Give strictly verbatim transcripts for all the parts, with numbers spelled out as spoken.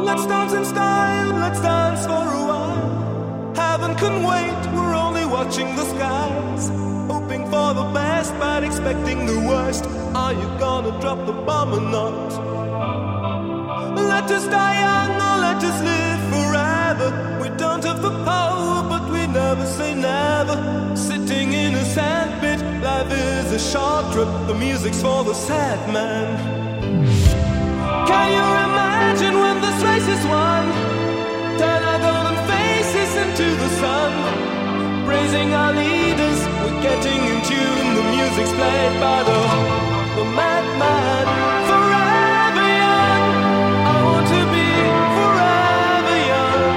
Let's dance in style, let's dance for a while. Heaven can wait, we're only watching the skies. Hoping for the best, but expecting the worst. Are you gonna drop the bomb or not? Let us die young or let us live forever. We don't have the power, but we never say never. Sitting in a sandpit, life is a short trip. The music's for the sad man. Can you imagine when this race is won? Turn our golden faces into the sun. Praising our leaders, we're getting in tune. The music's played by the, the madman. Forever young, I want to be forever young.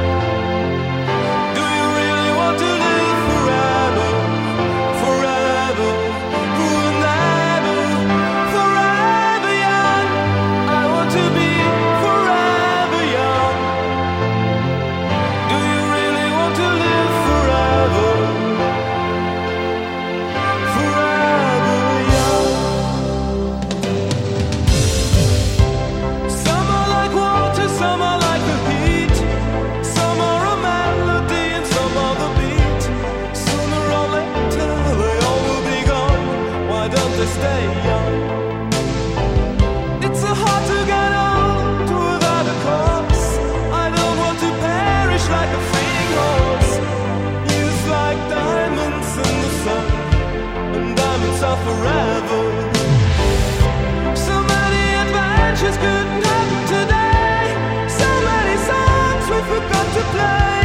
Do you really want to live forever? Forever, forever, forever young. I want to be forever young. Do you really want to live forever? Forever young. Some are like water, some are like the heat. Some are a melody and some are the beat. Sooner or later they all will be gone. Why don't they stay young? It's so hard to get old without a cause. I don't want to perish like a fleeing horse. Used like diamonds in the sun, and diamonds are forever. So many adventures couldn't happen today. So many songs we forgot to play.